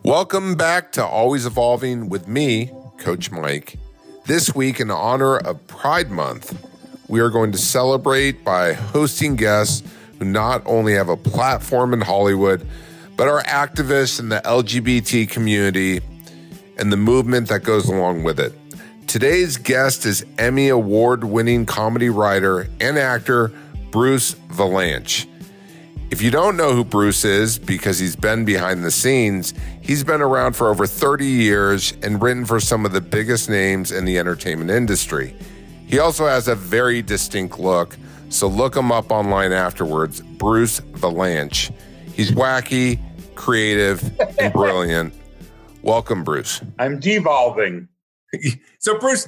Welcome back to Always Evolving with me, Coach Mike. This week, in honor of Pride Month, we are going to celebrate by hosting guests who not only have a platform in Hollywood, but are activists in the LGBT community and the movement that goes along with it. Today's guest is Emmy Award-winning comedy writer and actor Bruce Vilanch. If you don't know who Bruce is, because he's been behind the scenes, he's been around for over 30 years and written for some of the biggest names in the entertainment industry. He also has a very distinct look, so look him up online afterwards, Bruce Vilanch. He's wacky, creative, and brilliant. Welcome, Bruce. I'm devolving. So, Bruce,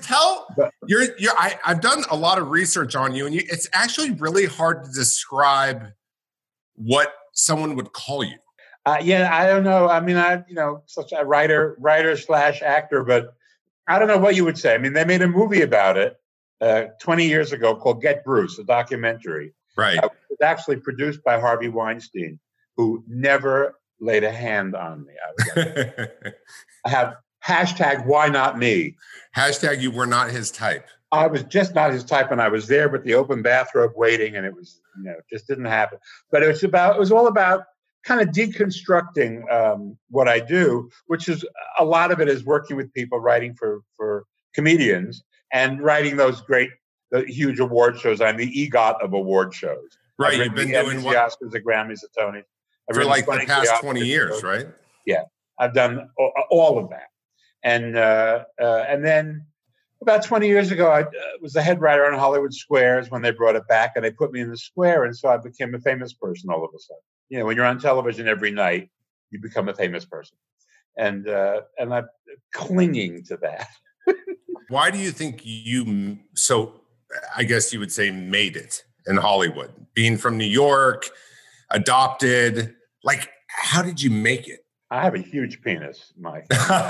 I've done a lot of research on you, and it's actually really hard to describe what someone would call you. Yeah, I don't know. I mean, such a writer / actor, but I don't know what you would say. I mean, they made a movie about it 20 years ago called Get Bruce, a documentary. Right. It was actually produced by Harvey Weinstein, who never laid a hand on me. I have hashtag why not me. Hashtag you were not his type. I was just not his type, and I was there with the open bathrobe waiting, and it was, just didn't happen. But it was all about kind of deconstructing what I do, which is a lot of it is working with people, writing for comedians, and writing those the huge award shows. I'm the EGOT of award shows. Right, you've been doing the Oscars, the Grammys, the Tonys. For like the past 20 years, shows. Right? Yeah, I've done all of that, and then. About 20 years ago, I was the head writer on Hollywood Squares when they brought it back, and they put me in the square, and so I became a famous person all of a sudden. When you're on television every night, you become a famous person, and I'm clinging to that. Why do you think so I guess you would say made it in Hollywood? Being from New York, adopted, how did you make it? I have a huge penis, Mike.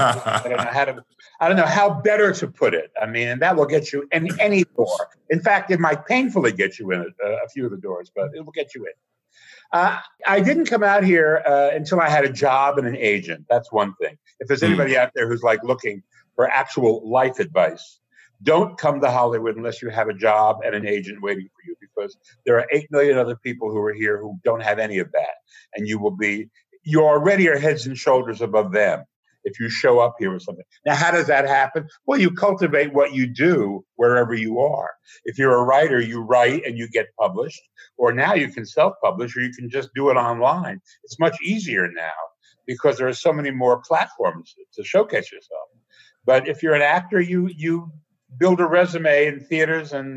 I don't know how better to put it. I mean, and that will get you in any door. In fact, it might painfully get you in a few of the doors, but it will get you in. I didn't come out here until I had a job and an agent. That's one thing. If there's anybody out there who's looking for actual life advice, don't come to Hollywood unless you have a job and an agent waiting for you, because there are 8 million other people who are here who don't have any of that. And you already are heads and shoulders above them if you show up here with something. Now, how does that happen? Well, you cultivate what you do wherever you are. If you're a writer, you write and you get published, or now you can self-publish, or you can just do it online. It's much easier now because there are so many more platforms to showcase yourself. But if you're an actor, you build a resume in theaters and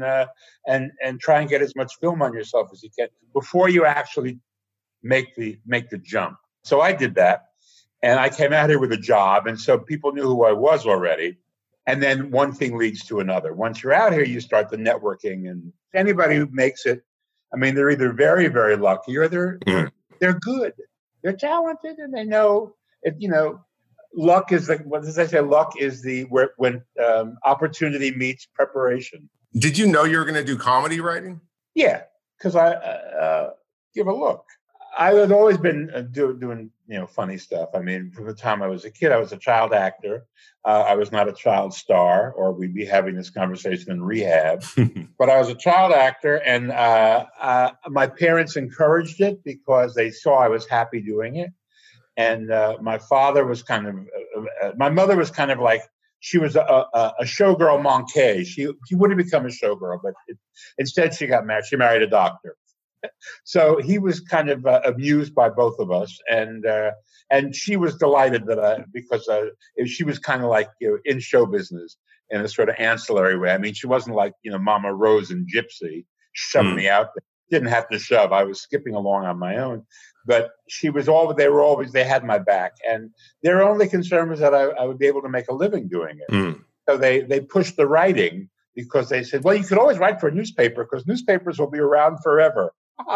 try and get as much film on yourself as you can before you actually make the jump. So I did that, and I came out here with a job, and so people knew who I was already. And then one thing leads to another. Once you're out here, you start the networking, and anybody who makes it, I mean, they're either very, very lucky or they're good. They're talented, and they know it. Luck is what does I say? Luck is when opportunity meets preparation. Did you know you were going to do comedy writing? Yeah, because I give a look. I had always been doing funny stuff. I mean, from the time I was a kid, I was a child actor. I was not a child star, or we'd be having this conversation in rehab. But I was a child actor, and my parents encouraged it because they saw I was happy doing it. And my father was my mother was kind of like, she was a showgirl manquée. She would have become a showgirl, but instead she got married. She married a doctor. So he was kind of amused by both of us, and she was delighted because she was kind of like in show business in a sort of ancillary way. I mean, she wasn't like Mama Rose and Gypsy shoving me out there. Didn't have to shove. I was skipping along on my own, but they had my back, and their only concern was that I would be able to make a living doing it. So they pushed the writing because they said, well, you could always write for a newspaper because newspapers will be around forever.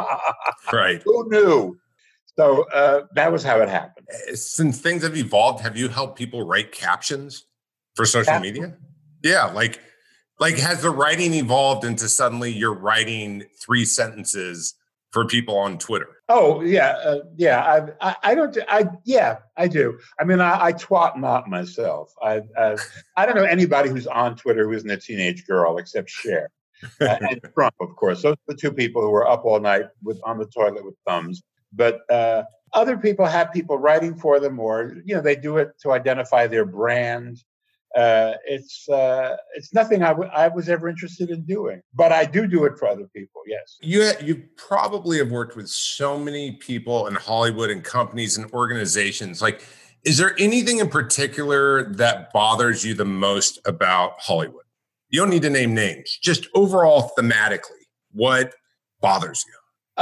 Right. Who knew? So that was how it happened. Since things have evolved, have you helped people write captions for social media? Yeah. Like has the writing evolved into suddenly you're writing 3 sentences for people on Twitter? Oh yeah, yeah. I don't. I do. I mean, I twat not myself. I don't know anybody who's on Twitter who isn't a teenage girl except Cher and Trump, of course. Those are the two people who were up all night on the toilet with thumbs. But other people have people writing for them, or they do it to identify their brand. It's nothing I was ever interested in doing, but I do it for other people. Yes. You probably have worked with so many people in Hollywood and companies and organizations. Like, is there anything in particular that bothers you the most about Hollywood? You don't need to name names, just overall thematically, what bothers you?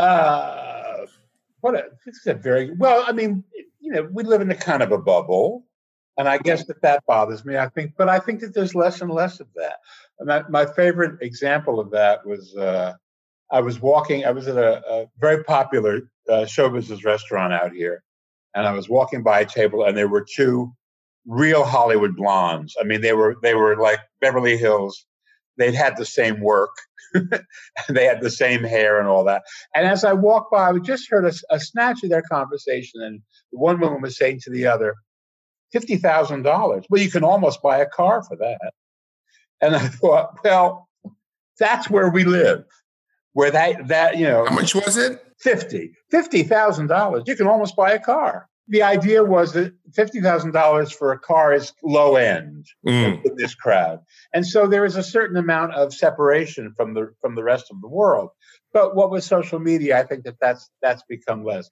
This is a very, well, I mean, we live in a kind of a bubble. And I guess that bothers me. I think that there's less and less of that. And my favorite example of that was I was at a very popular show business restaurant out here, and I was walking by a table, and there were two real Hollywood blondes. I mean, they were like Beverly Hills. They'd had the same work, they had the same hair and all that. And as I walked by, I just heard a snatch of their conversation, and one woman was saying to the other, $50,000. Well, you can almost buy a car for that. And I thought, well, that's where we live. Where that How much was it? $50,000. You can almost buy a car. The idea was that $50,000 for a car is low end in this crowd, and so there is a certain amount of separation from the rest of the world. But what with social media, I think that's become less.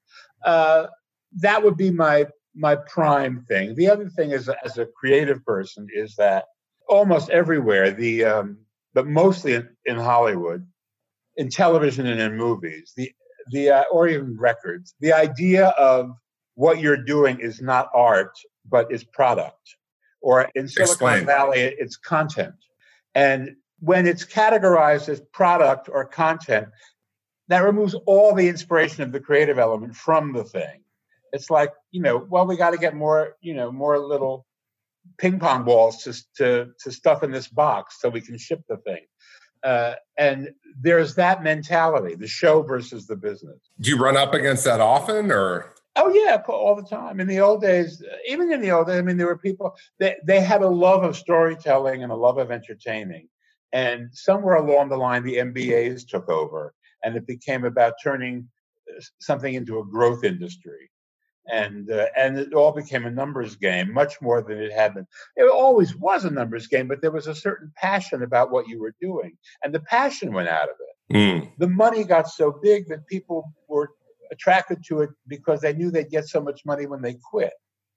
That would be my prime thing. The other thing is, as a creative person, is that almost everywhere, but mostly in Hollywood, in television and in movies, or even records, the idea of what you're doing is not art, but is product. Or in Silicon Valley, it's content. And when it's categorized as product or content, that removes all the inspiration of the creative element from the thing. It's like, well, we got to get more little ping pong balls to stuff in this box so we can ship the thing. And there's that mentality, the show versus the business. Do you run up against that often, or? Oh, yeah, all the time. In the old days, I mean, there were people, they had a love of storytelling and a love of entertaining. And somewhere along the line, the MBAs took over, and it became about turning something into a growth industry. And it all became a numbers game, much more than it had been. It always was a numbers game, but there was a certain passion about what you were doing, and the passion went out of it. The money got so big that people were attracted to it because they knew they'd get so much money when they quit.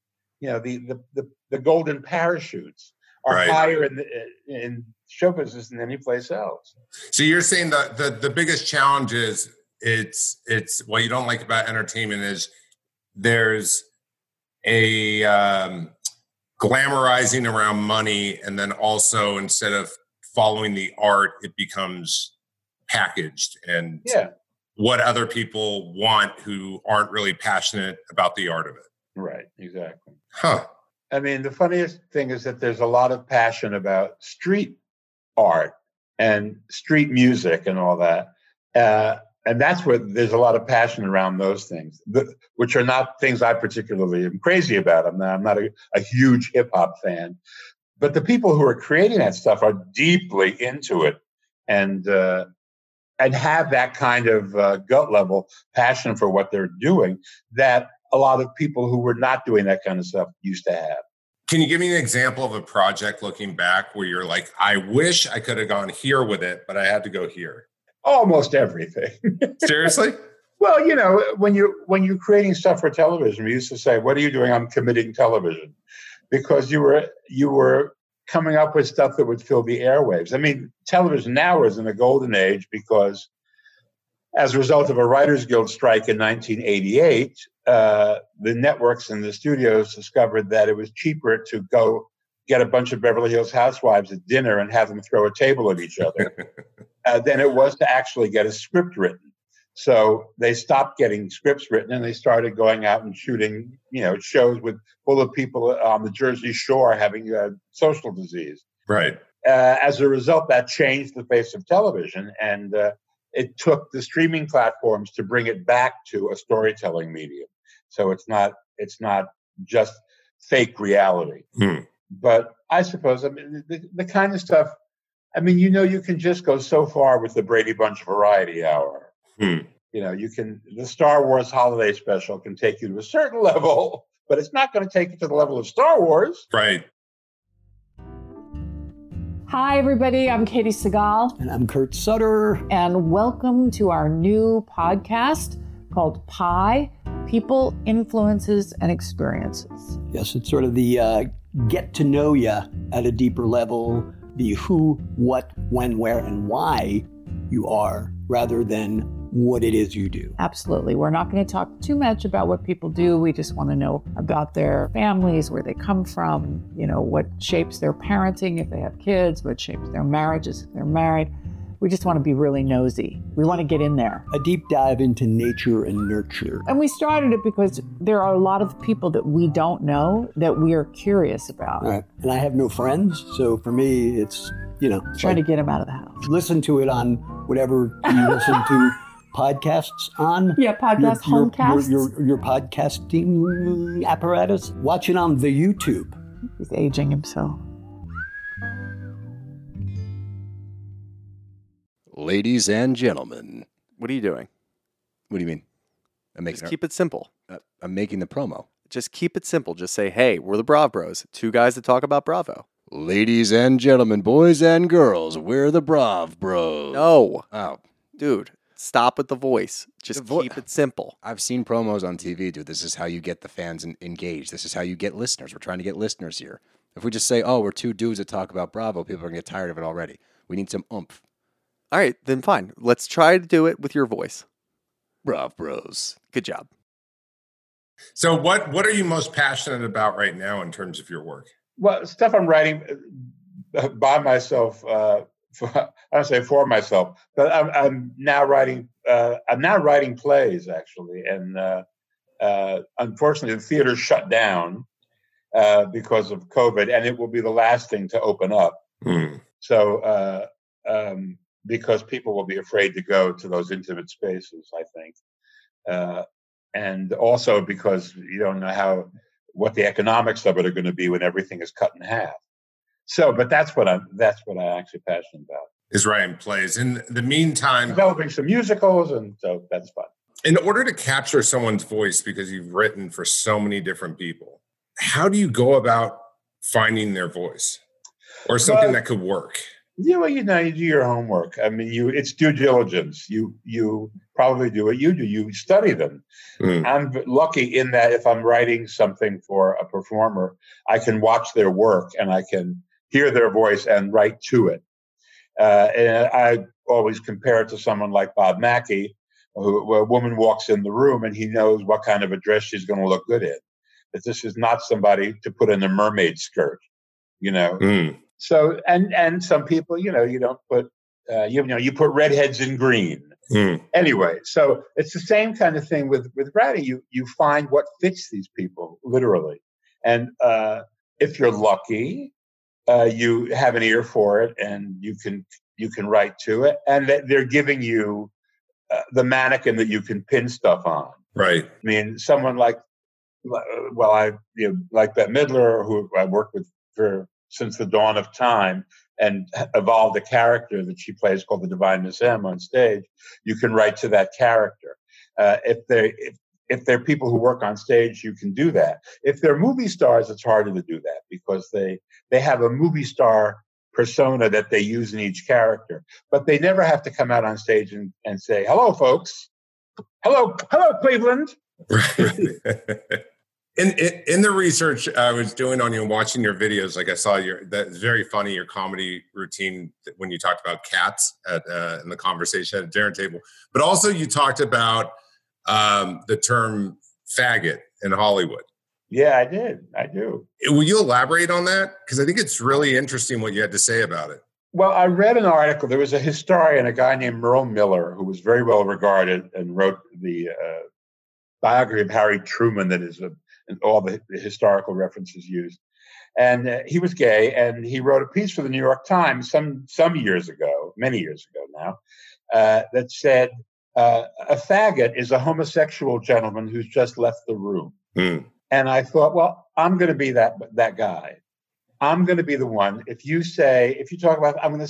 The golden parachutes are higher in show business than any place else. So you're saying that the biggest challenge is it's what you don't like about entertainment is there's a glamorizing around money, and then also instead of following the art, it becomes packaged and what other people want who aren't really passionate about the art of it. Right, exactly. Huh. I mean, the funniest thing is that there's a lot of passion about street art and street music and all that. And that's where there's a lot of passion around those things, which are not things I particularly am crazy about. I'm not a huge hip hop fan, but the people who are creating that stuff are deeply into it and have that kind of gut level passion for what they're doing that a lot of people who were not doing that kind of stuff used to have. Can you give me an example of a project looking back where you're like, I wish I could have gone here with it, but I had to go here? Almost everything. Seriously? Well, when you're creating stuff for television, we used to say, "What are you doing?" I'm committing television, because you were coming up with stuff that would fill the airwaves. I mean, television now is in a golden age because, as a result of a Writers Guild strike in 1988, the networks and the studios discovered that it was cheaper to go get a bunch of Beverly Hills housewives at dinner and have them throw a table at each other than it was to actually get a script written. So they stopped getting scripts written and they started going out and shooting, shows full of people on the Jersey Shore having social disease. Right. As a result, that changed the face of television, and it took the streaming platforms to bring it back to a storytelling medium. So it's not just fake reality. But I suppose, I mean, the kind of stuff, I mean, you can just go so far with the Brady Bunch Variety Hour. The Star Wars Holiday Special can take you to a certain level, but it's not going to take you to the level of Star Wars. Right. Hi, everybody. I'm Katie Segal. And I'm Kurt Sutter. And welcome to our new podcast called Pi, People, Influences, and Experiences. Yes, it's sort of the get to know you at a deeper level, the who, what, when, where, and why you are, rather than what it is you do. Absolutely. We're not going to talk too much about what people do. We just want to know about their families, where they come from, what shapes their parenting if they have kids, what shapes their marriages if they're married. We just want to be really nosy. We want to get in there. A deep dive into nature and nurture. And we started it because there are a lot of people that we don't know that we are curious about. Right. And I have no friends, so for me, it's, trying to get them out of the house. Listen to it on whatever you listen to podcasts on. Yeah, homecasts. Your podcasting apparatus. Watch it on the YouTube. He's aging himself. Ladies and gentlemen. What are you doing? What do you mean? Just keep it simple. I'm making the promo. Just keep it simple. Just say, hey, we're the Brav Bros. Two guys that talk about Bravo. Ladies and gentlemen, boys and girls, we're the Brav Bros. No. Oh. Dude, stop with the voice. Just keep it simple. I've seen promos on TV, dude. This is how you get the fans engaged. This is how you get listeners. We're trying to get listeners here. If we just say, oh, we're two dudes that talk about Bravo, people are going to get tired of it already. We need some oomph. All right, then fine. Let's try to do it with your voice. Brav Bros. Good job. So what are you most passionate about right now in terms of your work? Well, stuff I'm writing by myself, I don't say for myself, but I'm now writing plays, actually. And unfortunately, the theater shut down because of COVID, and it will be the last thing to open up. So, because people will be afraid to go to those intimate spaces, I think. And also because you don't know what the economics of it are going to be when everything is cut in half. So, but that's what I'm actually passionate about. Is writing plays. In the meantime, developing some musicals, and so that's fun. In order to capture someone's voice, because you've written for so many different people, how do you go about finding their voice or something that could work? Yeah, well, you do your homework. I mean, it's due diligence. You probably do what you do. You study them. I'm lucky in that if I'm writing something for a performer, I can watch their work and I can hear their voice and write to it. And I always compare it to someone like Bob Mackie, where a woman walks in the room and he knows what kind of a dress she's going to look good in. That this is not somebody to put in a mermaid skirt, So, and some people, you don't put, you put redheads in green. Anyway, so it's the same kind of thing with writing. You find what fits these people, literally. And if you're lucky, you have an ear for it and you can write to it. And they're giving you the mannequin that you can pin stuff on. Right. I mean, someone like Bette Midler, who I worked with since the dawn of time, and evolved a character that she plays called the Divine Miss M on stage. You can write to that character. If they're people who work on stage, you can do that. If they're movie stars, it's harder to do that because they have a movie star persona that they use in each character. But they never have to come out on stage and say, "Hello, folks. Hello, Cleveland." Right. In the research I was doing on you and watching your videos, like I saw that's very funny, your comedy routine when you talked about cats in the conversation at a dinner table. But also you talked about the term faggot in Hollywood. Yeah, I did. I do. Will you elaborate on that? Because I think it's really interesting what you had to say about it. Well, I read an article. There was a historian, a guy named Merle Miller, who was very well regarded and wrote the biography of Harry Truman that is and all the historical references used. And he was gay, and he wrote a piece for the New York Times some years ago, many years ago now. that said, a faggot is a homosexual gentleman who's just left the room. Mm. And I thought, well, I'm going to be that guy. I'm going to be the one. If you say so and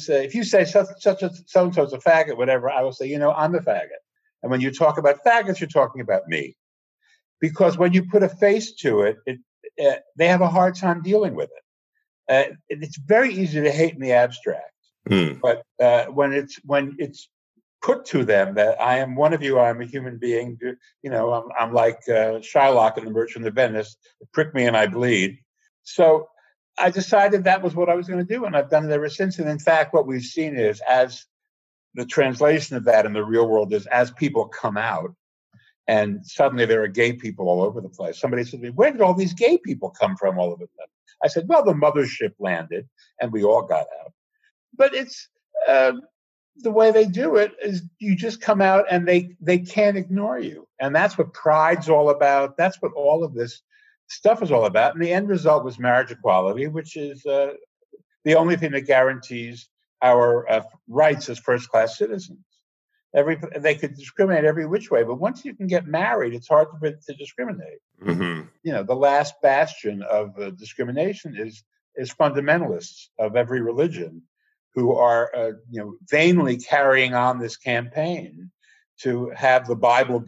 so's a faggot, whatever, I will say, I'm a faggot. And when you talk about faggots, you're talking about me. Because when you put a face to it, they have a hard time dealing with it. It's very easy to hate in the abstract. Mm. But when it's put to them that I am one of you, I'm a human being, I'm like Shylock in The Merchant of Venice, prick me and I bleed. So I decided that was what I was going to do, and I've done it ever since. And in fact, what we've seen is, as the translation of that in the real world is, as people come out, and suddenly there are gay people all over the place. Somebody said to me, where did all these gay people come from all of a sudden? I said, well, the mothership landed, and we all got out. But it's the way they do it is you just come out, and they can't ignore you. And that's what Pride's all about. That's what all of this stuff is all about. And the end result was marriage equality, which is the only thing that guarantees our rights as first-class citizens. They could discriminate every which way, but once you can get married, it's hard to discriminate. Mm-hmm. The last bastion of discrimination is fundamentalists of every religion who are vainly carrying on this campaign to have the Bible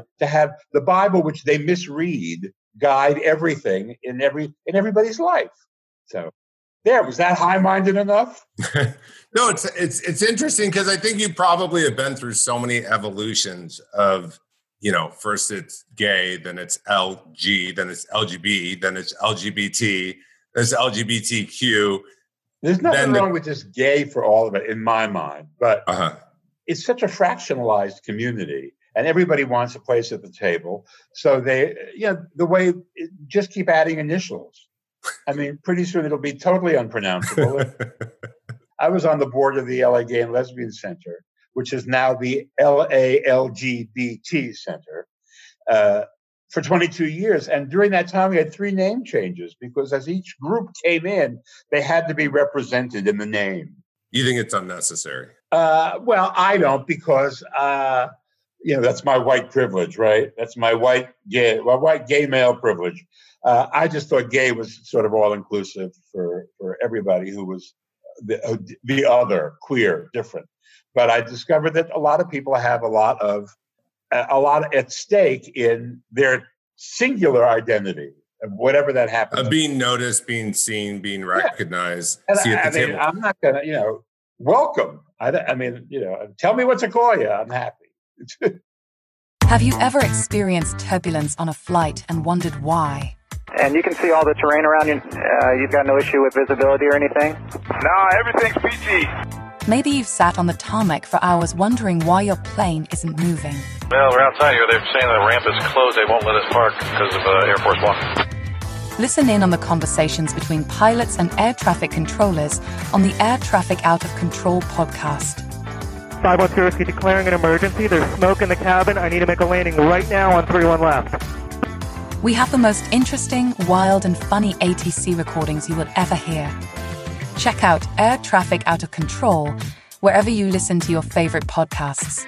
which they misread, guide everything in everybody's life. So was that high-minded enough? No, it's interesting because I think you probably have been through so many evolutions of, first it's gay, then it's LG, then it's LGB, then it's LGBT, then it's LGBTQ. There's nothing wrong with just gay for all of it, in my mind, but it's such a fractionalized community. And everybody wants a place at the table. So just keep adding initials. I mean, pretty soon it'll be totally unpronounceable. I was on the board of the LA Gay and Lesbian Center, which is now the LALGBT Center, for 22 years. And during that time, we had 3 name changes because as each group came in, they had to be represented in the name. You think it's unnecessary? Well, I don't, because that's my white privilege, right? That's my white gay male privilege. I just thought gay was sort of all inclusive for everybody who was the other, queer, different. But I discovered that a lot of people have a lot at stake in their singular identity, of whatever that happens. Of being noticed, being seen, being recognized. Yeah. See at the table. I'm not going to, welcome. Tell me what to call you. I'm happy. Have you ever experienced turbulence on a flight and wondered why? And you can see all the terrain around you. You've got no issue with visibility or anything? No, everything's PG. Maybe you've sat on the tarmac for hours wondering why your plane isn't moving. Well, we're outside here. They're saying the ramp is closed. They won't let us park because of Air Force One. Listen in on the conversations between pilots and air traffic controllers on the Air Traffic Out of Control podcast. 510 declaring an emergency. There's smoke in the cabin. I need to make a landing right now on 31 left. We have the most interesting, wild, and funny ATC recordings you will ever hear. Check out Air Traffic Out of Control wherever you listen to your favorite podcasts.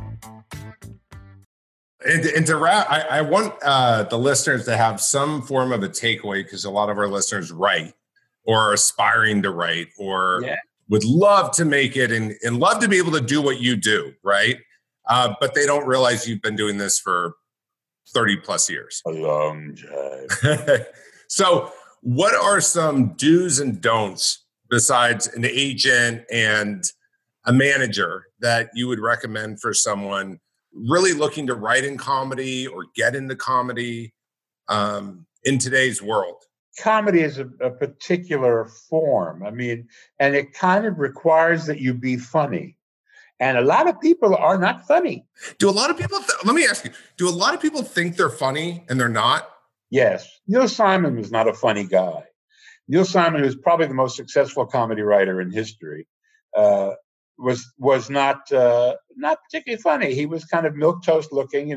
And to wrap, I want the listeners to have some form of a takeaway, because a lot of our listeners write or are aspiring to write or would love to make it and love to be able to do what you do, right? But they don't realize you've been doing this for 30 plus years. A long time. So what are some do's and don'ts besides an agent and a manager that you would recommend for someone really looking to write in comedy or get into comedy in today's world? Comedy is a particular form. I mean, and it kind of requires that you be funny. And a lot of people are not funny. Do a lot of people, let me ask you, do a lot of people think they're funny and they're not? Yes. Neil Simon was not a funny guy. Neil Simon, who's probably the most successful comedy writer in history, was not particularly funny. He was kind of milquetoast looking.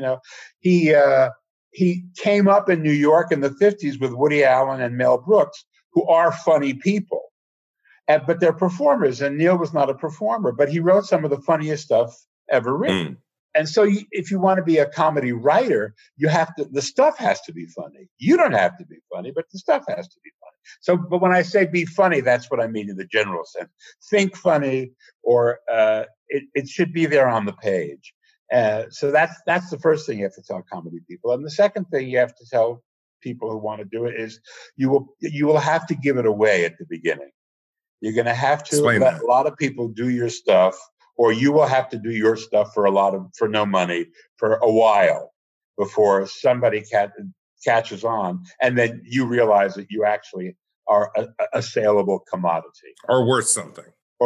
He came up in New York in the 50s with Woody Allen and Mel Brooks, who are funny people, but they're performers. And Neil was not a performer, but he wrote some of the funniest stuff ever written. And so if you want to be a comedy writer, the stuff has to be funny. You don't have to be funny, but the stuff has to be funny. So, but when I say be funny, that's what I mean in the general sense. Think funny, or it should be there on the page. So that's the first thing you have to tell comedy people. And the second thing you have to tell people who want to do it is you will have to give it away at the beginning. You're going to have to let a lot of people do your stuff, or you will have to do your stuff for no money for a while before somebody catches on, and then you realize that you actually are a saleable commodity, or worth something.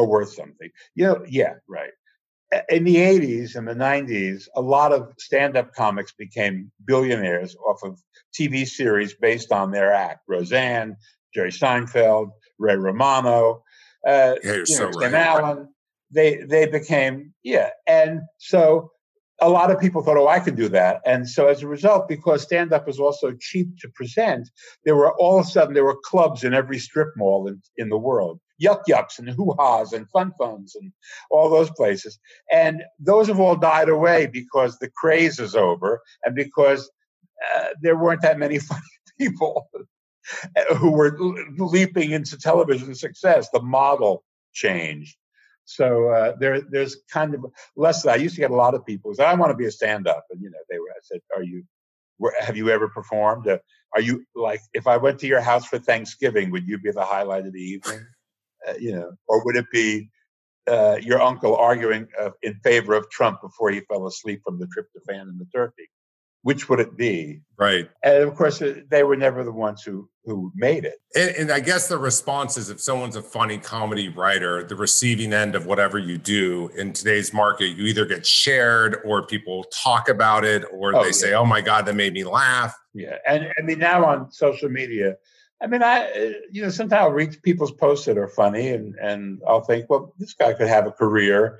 Yeah, right. In the 80s and the 90s, a lot of stand-up comics became billionaires off of TV series based on their act. Roseanne, Jerry Seinfeld, Ray Romano, Tim Allen. They became, and so a lot of people thought, I could do that. And so as a result, because stand-up is also cheap to present, there were clubs in every strip mall in the world. Yuck Yucks and Hoo Ha's and Fun Funs and all those places. And those have all died away because the craze is over, and because there weren't that many funny people who were leaping into television success. The model changed. So there's kind of less of that. I used to get a lot of people who said, I want to be a stand-up. And, I said, have you ever performed? Are you, like, if I went to your house for Thanksgiving, would you be the highlight of the evening? Or would it be your uncle arguing in favor of Trump before he fell asleep from the tryptophan and the turkey? Which would it be? Right. And of course, they were never the ones who made it. And I guess the response is, if someone's a funny comedy writer, the receiving end of whatever you do in today's market, you either get shared, or people talk about it, or they say, oh my God, that made me laugh. Yeah. And I mean, now on social media, I mean, sometimes I'll read people's posts that are funny, and I'll think, well, this guy could have a career,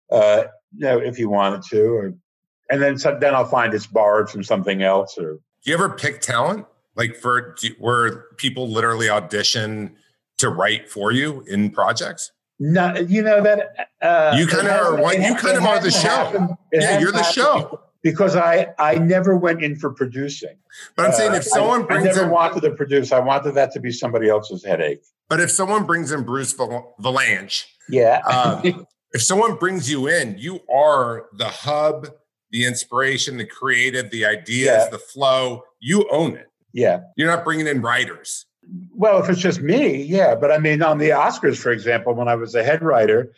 if he wanted to, and then I'll find it's borrowed from something else. Or do you ever pick talent, like where people literally audition to write for you in projects? No, that you kind of are the show. You're the show. Because I never went in for producing. But I'm saying, if someone I never wanted to produce. I wanted that to be somebody else's headache. But if someone brings in Bruce Vilanch, if someone brings you in, you are the hub, the inspiration, the creative, the ideas, the flow. You own it. Yeah. You're not bringing in writers. Well, if it's just me, yeah. But I mean, on the Oscars, for example, when I was a head writer,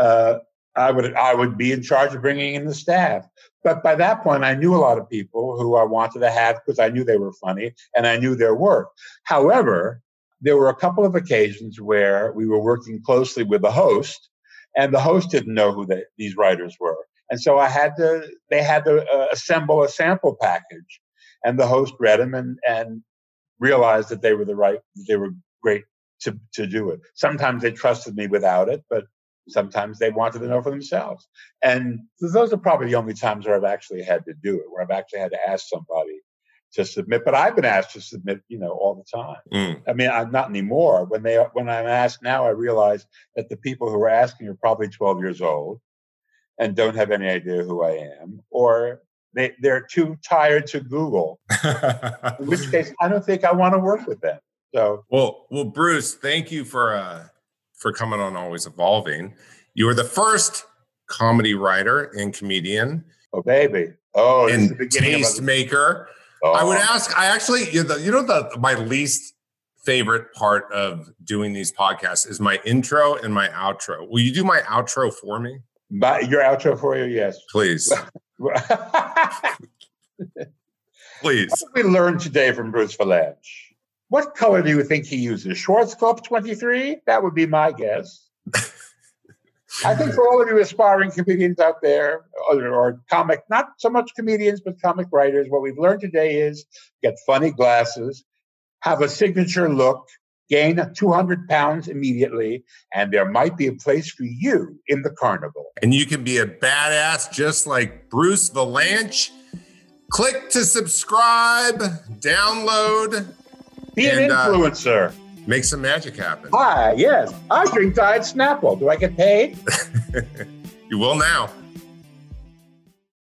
I would be in charge of bringing in the staff. But by that point, I knew a lot of people who I wanted to have because I knew they were funny and I knew their work. However, there were a couple of occasions where we were working closely with the host, and the host didn't know who these writers were. And so they had to assemble a sample package, and the host read them and realized that they were great to do it. Sometimes they trusted me without it, but sometimes they wanted to know for themselves. And those are probably the only times where I've actually had to do it, where I've actually had to ask somebody to submit. But I've been asked to submit, all the time. I mean, I'm not anymore. When I'm asked now, I realize that the people who are asking are probably 12 years old and don't have any idea who I am, or they're too tired to Google, in which case I don't think I want to work with them. So, well, Bruce, thank you for coming on Always Evolving. You were the first comedy writer and comedian. Oh, baby. Oh, and tastemaker. I would ask, my least favorite part of doing these podcasts is my intro and my outro. Will you do my outro for me? Your outro for you? Yes. Please. Please. What did we learn today from Bruce Vilanch? What color do you think he uses? Schwarzkopf 23? That would be my guess. I think for all of you aspiring comedians out there, or comic, not so much comedians, but comic writers, what we've learned today is get funny glasses, have a signature look, gain 200 pounds immediately, and there might be a place for you in the carnival. And you can be a badass just like Bruce Vilanch. Click to subscribe, download. Be an influencer. Make some magic happen. Hi, yes. I drink Diet Snapple. Do I get paid? You will now.